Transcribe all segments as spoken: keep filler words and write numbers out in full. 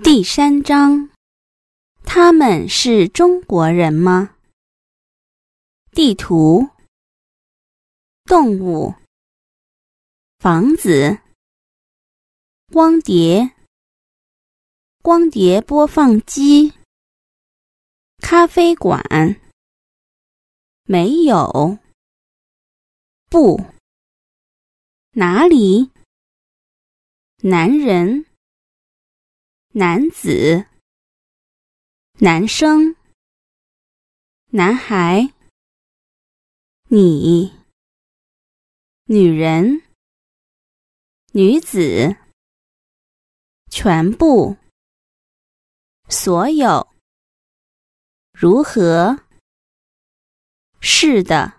第三章，他们是中国人吗？地图、动物、房子、光碟、光碟播放机、咖啡馆、没有、不、哪里、男人、男子、男生、男孩、你、女人、女子、全部、所有、如何、是的、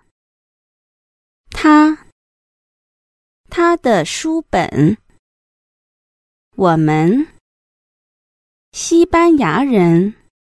他、他的书本、我们、西班牙人、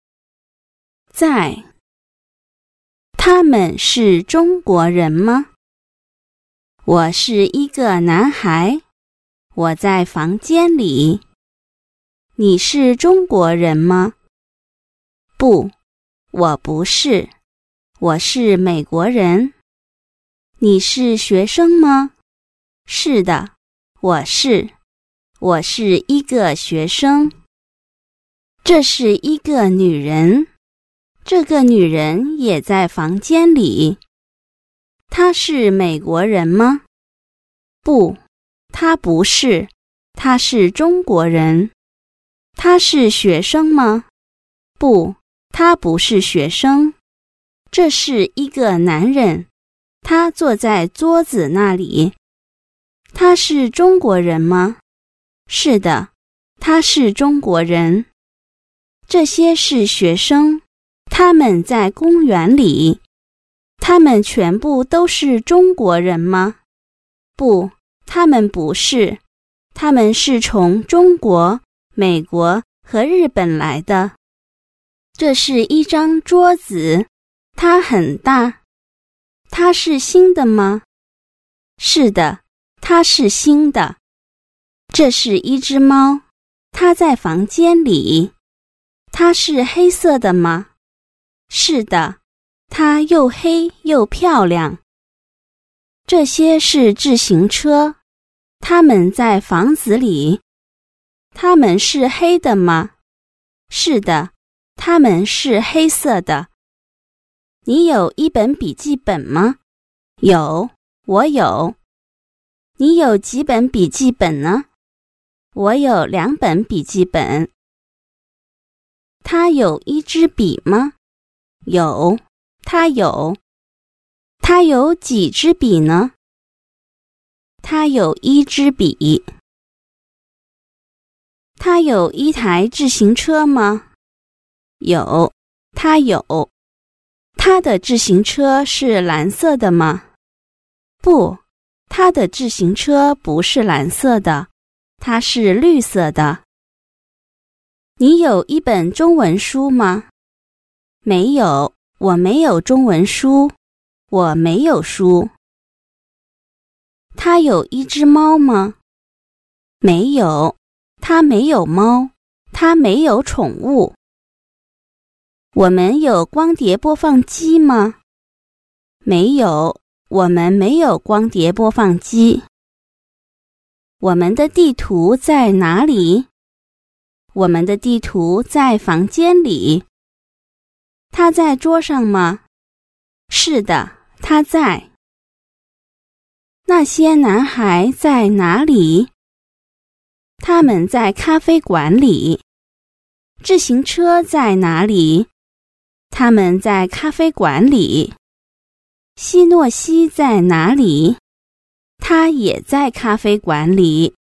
在。他们是中国人吗？我是一个男孩，我在房间里。你是中国人吗？不，我不是，我是美国人。你是学生吗？是的，我是，我是一个学生。这是一个女人，这个女人也在房间里。她是美国人吗？不，她不是，她是中国人。她是学生吗？不，她不是学生。这是一个男人，他坐在桌子那里。他是中国人吗？是的，他是中国人。这些是学生，他们在公园里。他们全部都是中国人吗？不，他们不是，他们是从中国、美国和日本来的。这是一张桌子，它很大。它是新的吗？是的，它是新的。这是一只猫，它在房间里。它是黑色的吗？是的，它又黑又漂亮。这些是自行车，它们在房子里。它们是黑的吗？是的，它们是黑色的。你有一本笔记本吗？有，我有。你有几本笔记本呢？我有两本笔记本。他有一支笔吗？有，他有。他有几支笔呢？他有一支笔。他有一台自行车吗？有，他有。他的自行车是蓝色的吗？不，他的自行车不是蓝色的，它是绿色的。你有一本中文书吗？没有，我没有中文书，我没有书。他有一只猫吗？没有，他没有猫，他没有宠物。我们有光碟播放机吗？没有，我们没有光碟播放机。我们的地图在哪里？我们的地图在房间里。它在桌上吗？是的，它在。那些男孩在哪里？他们在咖啡馆里。自行车在哪里？他们在咖啡馆里。希诺西在哪里？他也在咖啡馆里。